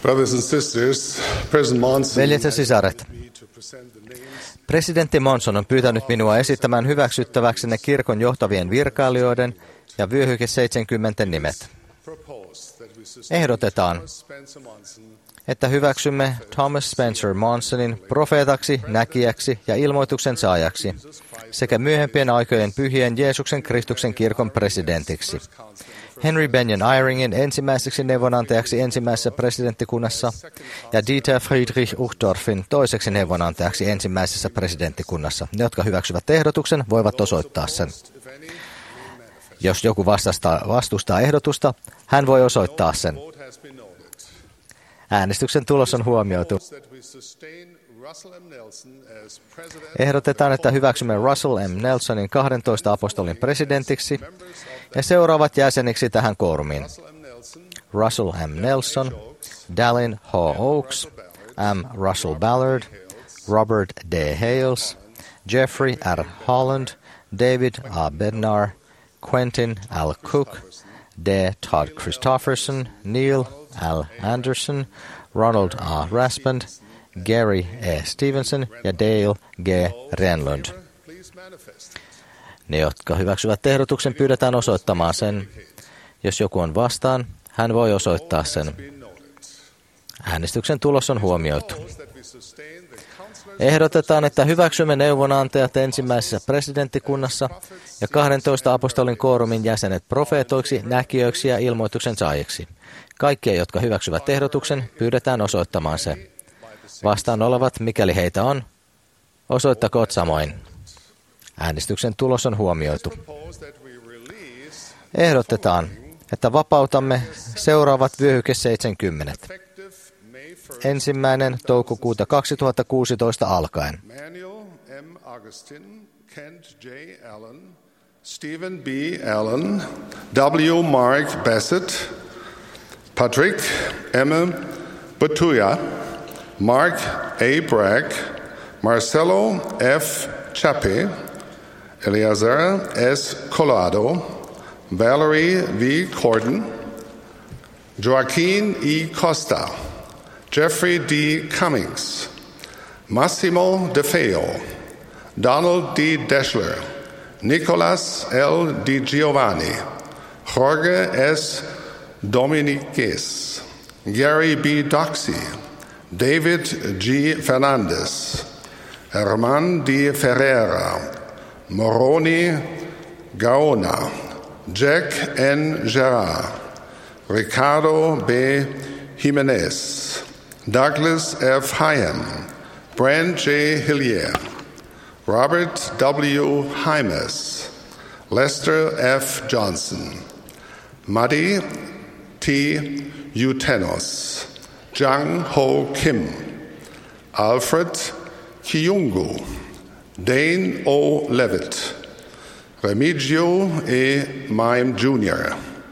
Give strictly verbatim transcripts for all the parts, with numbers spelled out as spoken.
Brothers and sisters, President Monson Veljet ja sisaret, presidentti Monson on pyytänyt minua esittämään hyväksyttäväksi ne kirkon johtavien virkailijoiden ja vyöhyke seitsemänkymmentä nimet. Ehdotetaan, että hyväksymme Thomas Spencer Monsonin profeetaksi, näkijäksi ja ilmoituksen saajaksi sekä myöhempien aikojen pyhien Jeesuksen Kristuksen kirkon presidentiksi, Henry Benyon Eyringin ensimmäiseksi neuvonantajaksi ensimmäisessä presidenttikunnassa ja Dieter Friedrich Uchtdorfin toiseksi neuvonantajaksi ensimmäisessä presidenttikunnassa. Ne, jotka hyväksyvät ehdotuksen, voivat osoittaa sen. Jos joku vastustaa, vastustaa ehdotusta, hän voi osoittaa sen. Äänestyksen tulos on huomioitu. Ehdotetaan, että hyväksymme Russell M. Nelsonin kahdentoista apostolin presidentiksi ja seuraavat jäseniksi tähän koorumiin. Russell M. Nelson, Dallin H. Oakes, M. Russell Ballard, Robert D. Hales, Jeffrey R. Holland, David A. Bednar, Quentin L. Cook, D. Todd Christofferson, Neil L. Anderson, Ronald A. Raspand, Gary E. Stevenson ja Dale G. Renlund. Ne, jotka hyväksyvät ehdotuksen, pyydetään osoittamaan sen. Jos joku on vastaan, hän voi osoittaa sen. Äänestyksen tulos on huomioitu. Ehdotetaan, että hyväksymme neuvonantajat ensimmäisessä presidenttikunnassa ja kahdentoista apostolin koorumin jäsenet profeetoiksi, näkijöiksi ja ilmoituksen saajiksi. Kaikkia, jotka hyväksyvät ehdotuksen, pyydetään osoittamaan se. Vastaan olevat, mikäli heitä on, osoittakoot samoin. Äänestyksen tulos on huomioitu. Ehdotetaan, että vapautamme seuraavat vyöhyke seitsemänkymmentä. Ensimmäinen toukokuuta kaksituhattakuusitoista alkaen. Stephen B. Allen, W. Mark Bassett, Patrick M. Batuya, Mark A. Bragg, Marcelo F. Chape, Eleazar S. Collado, Valerie V. Corden, Joaquin E. Costa, Jeffrey D. Cummings, Massimo De Feo, Donald D. Deschler, Nicolas L. Di Giovanni, Jorge S. Dominiquez, Gary B. Doxy, David G. Fernandez, Herman D. Ferreira, Moroni Gaona, Jack N. Gerard, Ricardo B. Jimenez, Douglas F. Hyam, Brand J. Hillier, Robert W. Hymas, Lester F. Johnson, Muddy T. Utenos, Jang Ho Kim, Alfred Kiyungu, Dane O. Levitt, Remigio E. Mime Junior,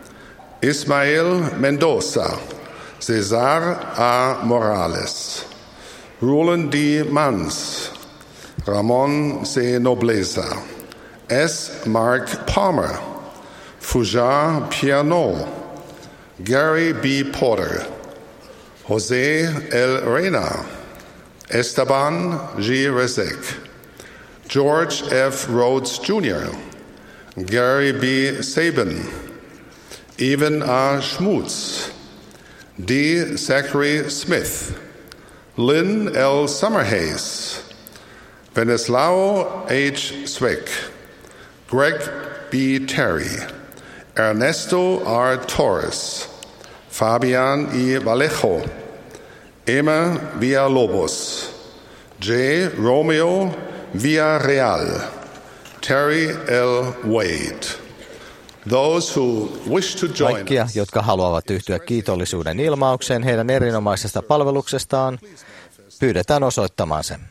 Ismael Mendoza, Cesar A. Morales, Roland D. Mans, Ramon C. Nobleza, S. Mark Palmer, Fujar Piano, Gary B. Porter, Jose L. Reyna, Esteban G. Rezek, George F. Rhodes Junior, Gary B. Sabin, Evan A. Schmutz, D. Zachary Smith, Lynn L. Summerhays, Venislao H. Swick, Greg B. Terry, Ernesto R. Torres, Fabian E. Vallejo, Emma Villalobos, J. Romeo Villarreal, Terry L. Wade. Those who wish to join Kaikkia, jotka haluavat yhtyä kiitollisuuden ilmaukseen heidän erinomaisesta palveluksestaan, pyydetään osoittamaan sen.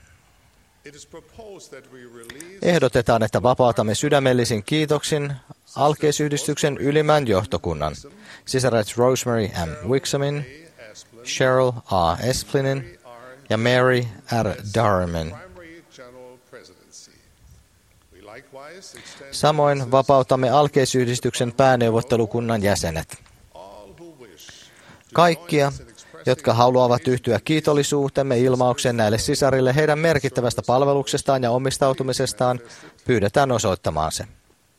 Ehdotetaan, että vapautamme sydämellisin kiitoksin alkeisyhdistyksen ylimmän johtokunnan, sisaret Rosemary M. Wixomin, Cheryl A. Esplinin ja Mary R. Darman. Samoin vapautamme alkeisyhdistyksen pääneuvottelukunnan jäsenet. Kaikkia, jotka haluavat yhtyä kiitollisuutemme ilmaukseen näille sisarille heidän merkittävästä palveluksestaan ja omistautumisestaan, pyydetään osoittamaan se.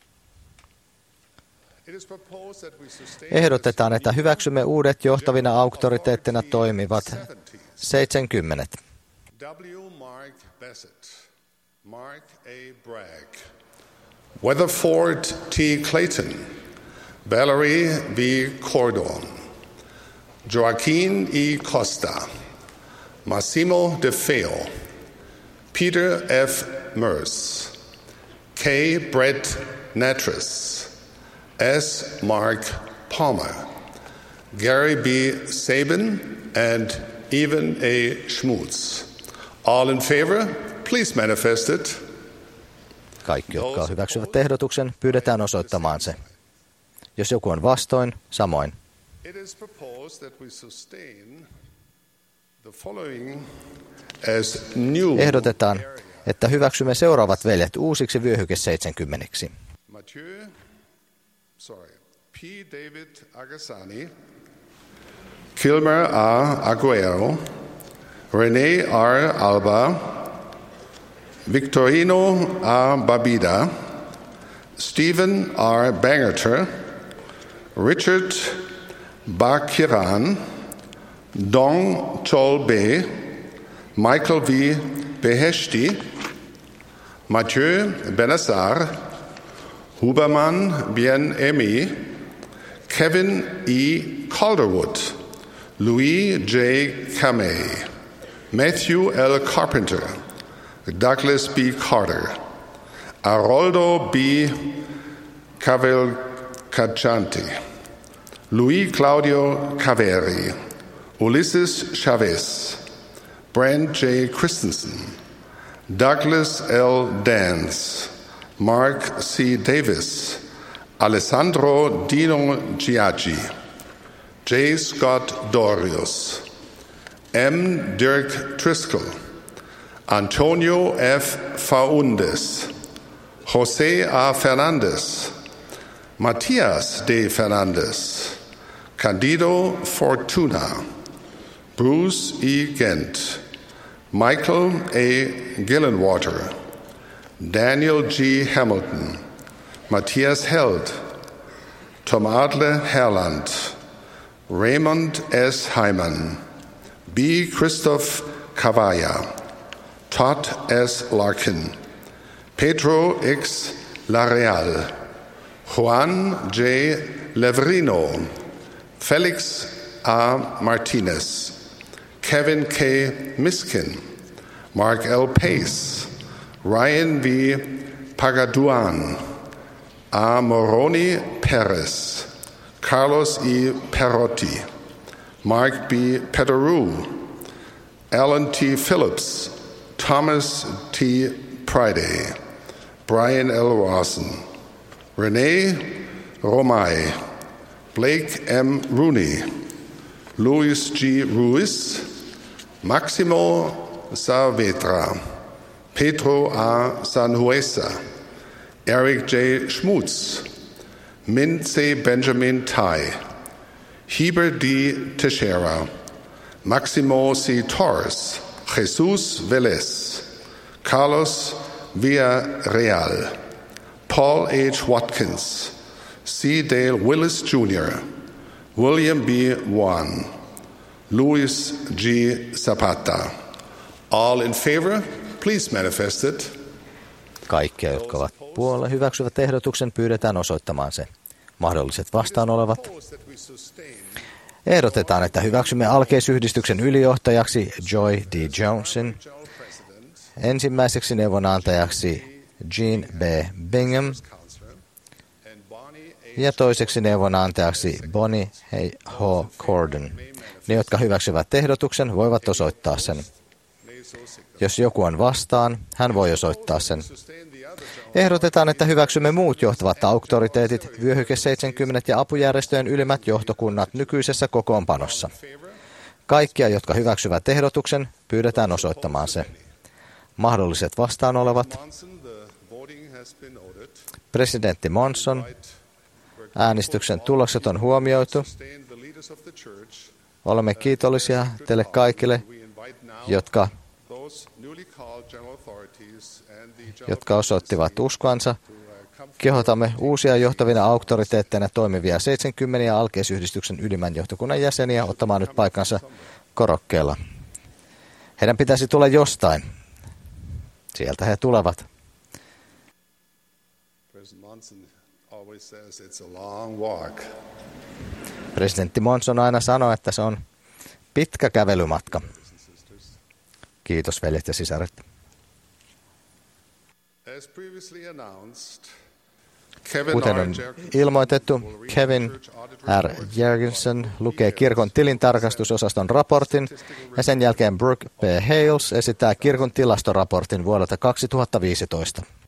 Ehdotetaan, että hyväksymme uudet johtavina auktoriteettina toimivat seitsemänkymmentä. W. Mark Bassett, Mark A. Bragg, Weatherford T. Clayton, Valerie V. Cordon, Joaquin E. Costa, Massimo De Feo, Peter F. Merce, K. Brett Natras, S. Mark Palmer, Gary B. Sabin, and Evan A. Schmutz. All in favor, please manifest it. Kaikki, jotka hyväksyvät ehdotuksen, pyydetään osoittamaan se. Jos joku on vastoin, samoin. It is proposed that we sustain the following as new. Ehdotetaan, että hyväksymme seuraavat veljet uusiksi vyöhyke seitsemänkymmentäksi. Mathieu, sorry, P. David Agassani, Kilmer A. Aguero, René R. Alba, Victorino A. Babida, Stephen R. Bangerter, Richard Bakiran, Dong Cholbe, Michael V. Beheshti, Mathieu Benassar, Huberman Bien-Aimé, Kevin E. Calderwood, Louis J. Kamei, Matthew L. Carpenter, Douglas B. Carter, Aroldo B. Cavalcanti, Luis Claudio Caveri, Ulysses Chavez, Brent J. Christensen, Douglas L. Dance, Mark C. Davis, Alessandro Dino Giaggi, J. Scott Dorius, M. Dirk Driscoll, Antonio F. Faundes, Jose A. Fernandez, Matias D. Fernandez, Candido Fortuna, Bruce E. Gent, Michael A. Gillenwater, Daniel G. Hamilton, Matthias Held, Tom Adler Herland, Raymond S. Hyman, B. Christoph Cavalla, Todd S. Larkin, Pedro X. Lareal, Juan J. Leverino, Felix A. Martinez, Kevin K. Miskin, Mark L. Pace, Ryan V. Pagaduan, A. Moroni Perez, Carlos E. Perotti, Mark B. Pederou, Alan T. Phillips, Thomas T. Priday, Brian L. Rawson, Renee Romay, Blake M. Rooney, Luis G. Ruiz, Maximo Saavedra, Pedro A. Sanhuesa, Eric J. Schmutz, Min C. Benjamin Tai, Heber D. Teixeira, Maximo C. Torres, Jesus Velez, Carlos Villarreal, Paul H. Watkins, C. Dale Willis Junior, William B. Wan, Luis G. Zapata. All in favor, please manifest it. Kaikkia, jotka ovat puolella hyväksyvät ehdotuksen, pyydetään osoittamaan se. Mahdolliset vastaan olevat. Ehdotetaan, että hyväksymme alkeisyhdistyksen ylijohtajaksi Joy D. Jonesin, ensimmäiseksi neuvonantajaksi Jean B. Bingham ja toiseksi neuvonantajaksi Bonnie H. Cordon. Ne, jotka hyväksyvät ehdotuksen, voivat osoittaa sen. Jos joku on vastaan, hän voi osoittaa sen. Ehdotetaan, että hyväksymme muut johtavat auktoriteetit, vyöhyke seitsemänkymmentä ja apujärjestöjen ylimmät johtokunnat nykyisessä kokoonpanossa. Kaikkia, jotka hyväksyvät ehdotuksen, pyydetään osoittamaan se. Mahdolliset vastaan olevat. Presidentti Monson. Äänestyksen tulokset on huomioitu. Olemme kiitollisia teille kaikille, jotka, jotka osoittivat uskonsa. Kehotamme uusia johtavina auktoriteetteina toimivia seitsemänkymmentä ja Alkeisyhdistyksen ylimmän johtokunnan jäseniä ottamaan nyt paikkansa korokkeella. Heidän pitäisi tulla jostain. Sieltä he tulevat. Presidentti Monson aina sanoo, että se on pitkä kävelymatka. Kiitos, veljet ja sisaret. Kuten on ilmoitettu, Kevin R. Jergensen lukee kirkon tilintarkastusosaston raportin ja sen jälkeen Brooke P. Hales esittää kirkon tilastoraportin vuodelta kaksituhattaviisitoista.